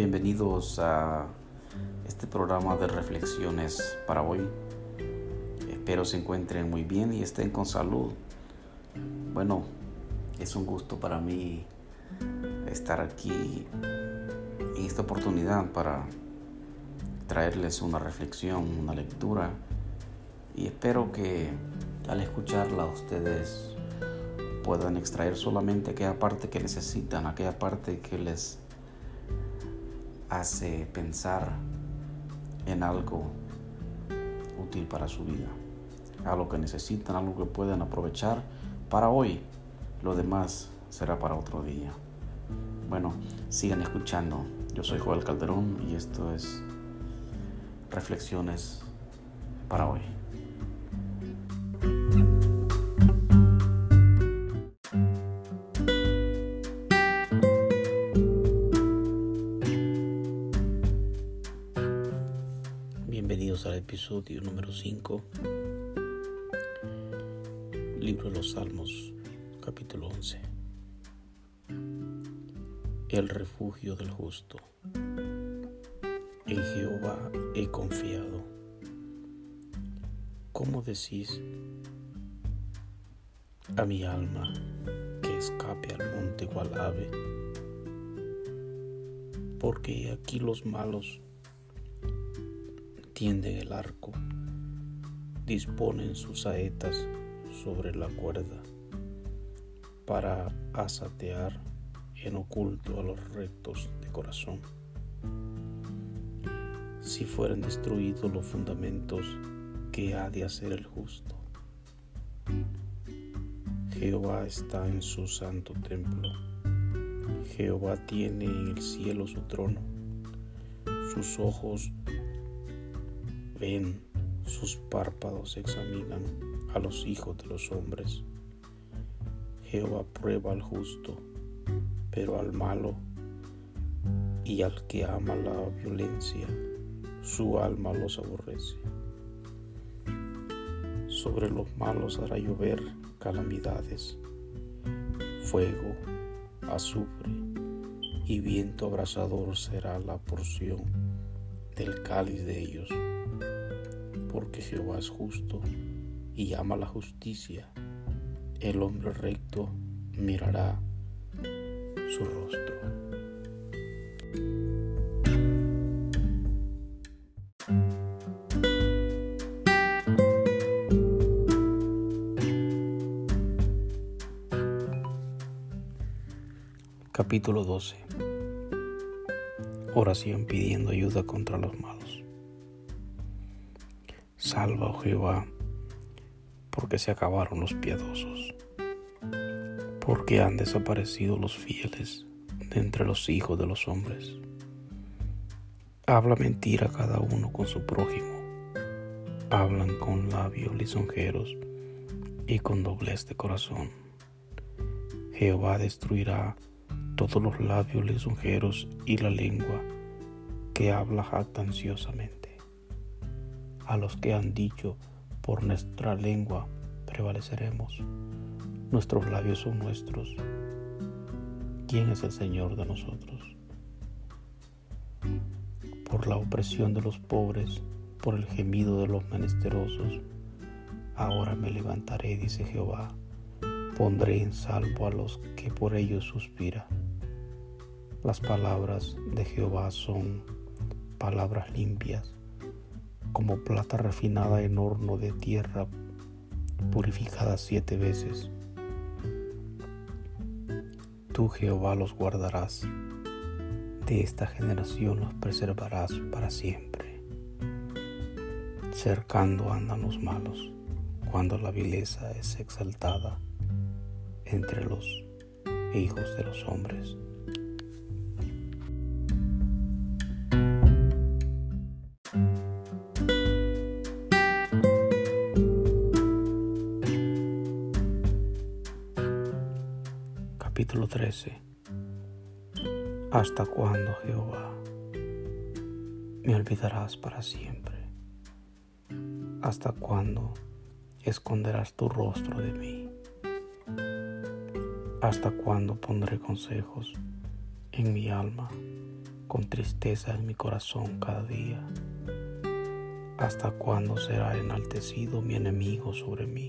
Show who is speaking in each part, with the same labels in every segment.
Speaker 1: bienvenidos a este programa de reflexiones para hoy. Espero se encuentren muy bien y estén con salud. Bueno, es un gusto para mí estar aquí en esta oportunidad para traerles una reflexión, una lectura, y espero que al escucarla ustedes puedan extraer solamente aquella parte que necesitan, aquella parte que les hace pensar en algo útil para su vida, algo que necesitan, algo que puedan aprovechar para hoy. Lo demás será para otro día. Bueno, sigan escuchando. Yo soy Joel Calderón y esto es Reflexiones para hoy. Bienvenidos al episodio número 5, Libro de los Salmos, capítulo 11. El refugio del justo. En Jehová he confiado. ¿Cómo decís a mi alma que escape al monte cual ave? Porque aquí los malos tienden el arco, disponen sus saetas sobre la cuerda para asatear en oculto a los rectos de corazón. Si fueren destruidos los fundamentos, ¿qué ha de hacer el justo? Jehová está en su santo templo. Jehová tiene en el cielo su trono. Sus ojos ven, sus párpados examinan a los hijos de los hombres. Jehová prueba al justo, pero al malo y al que ama la violencia, su alma los aborrece. Sobre los malos hará llover calamidades, fuego, azufre y viento abrasador será la porción del cáliz de ellos. Porque Jehová es justo y ama la justicia, el hombre recto mirará su rostro. Capítulo 12. Oración pidiendo ayuda contra los malos. Salva, oh Jehová, porque se acabaron los piadosos, porque han desaparecido los fieles de entre los hijos de los hombres. Habla mentira cada uno con su prójimo, hablan con labios lisonjeros y con doblez de corazón. Jehová destruirá todos los labios lisonjeros y la lengua que habla jactanciosamente. A los que han dicho, por nuestra lengua prevaleceremos, nuestros labios son nuestros. ¿Quién es el Señor de nosotros? Por la opresión de los pobres, por el gemido de los menesterosos, ahora me levantaré, dice Jehová, pondré en salvo a los que por ellos suspira. Las palabras de Jehová son palabras limpias, como plata refinada en horno de tierra, purificada 7 veces. Tú, Jehová, los guardarás, de esta generación los preservarás para siempre. Cercando andan los malos, cuando la vileza es exaltada entre los hijos de los hombres. Capítulo 13. ¿Hasta cuándo, Jehová, me olvidarás para siempre? ¿Hasta cuándo esconderás tu rostro de mí? ¿Hasta cuándo pondré consejos en mi alma con tristeza en mi corazón cada día. ¿Hasta cuándo será enaltecido mi enemigo sobre mí?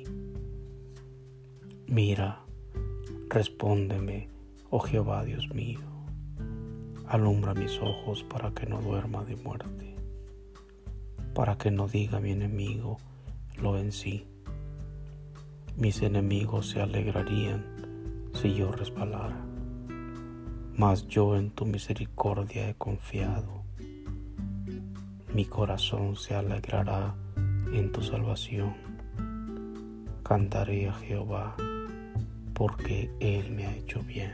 Speaker 1: Mira, respóndeme, oh Jehová Dios mío. Alumbra mis ojos para que no duerma de muerte, para que no diga mi enemigo, lo vencí. Mis enemigos se alegrarían si yo resbalara, mas yo en tu misericordia he confiado. Mi corazón se alegrará en tu salvación. Cantaré a Jehová, porque Él me ha hecho bien.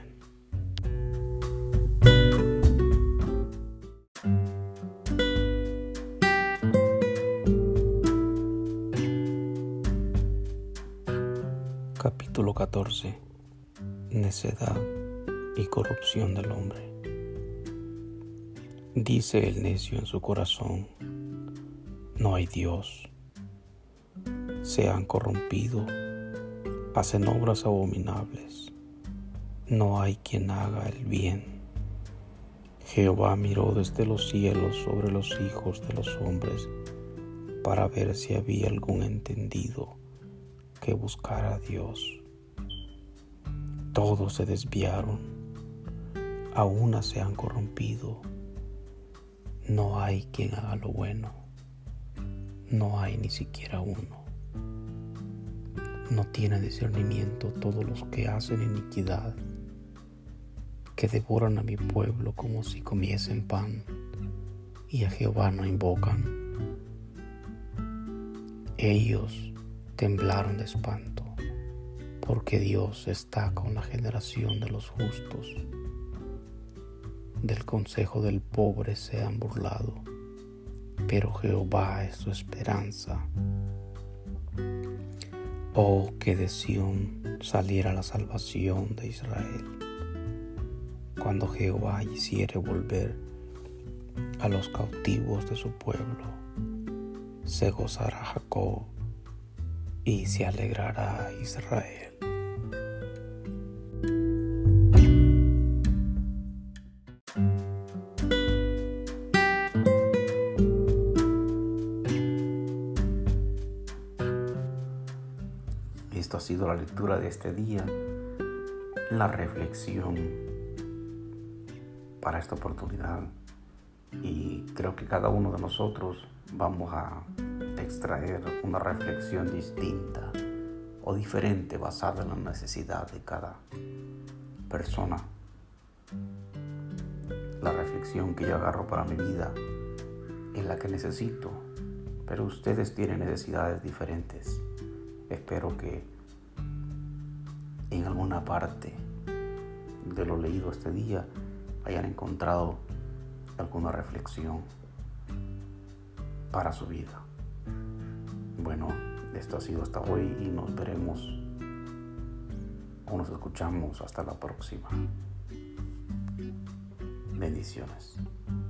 Speaker 1: Capítulo 14. Necedad y corrupción del hombre. Dice el necio en su corazón: no hay Dios. Se han corrompido, hacen obras abominables. No hay quien haga el bien. Jehová miró desde los cielos sobre los hijos de los hombres para ver si había algún entendido que buscara a Dios. Todos se desviaron, a una se han corrompido. No hay quien haga lo bueno, no hay ni siquiera uno. No tiene discernimiento todos los que hacen iniquidad, que devoran a mi pueblo como si comiesen pan, y a Jehová no invocan. Ellos temblaron de espanto, porque Dios está con la generación de los justos. Del consejo del pobre se han burlado, pero Jehová es su esperanza. Oh, que de Sión saliera la salvación de Israel. Cuando Jehová hiciere volver a los cautivos de su pueblo, se gozará Jacob y se alegrará Israel. Esto ha sido la lectura de este día, la reflexión para esta oportunidad, y creo que cada uno de nosotros vamos a extraer una reflexión distinta o diferente basada en la necesidad de cada persona. La reflexión que yo agarro para mi vida es la que necesito, pero ustedes tienen necesidades diferentes. Espero que en alguna parte de lo leído este día hayan encontrado alguna reflexión para su vida. Bueno, esto ha sido hasta hoy y nos veremos o nos escuchamos hasta la próxima. Bendiciones.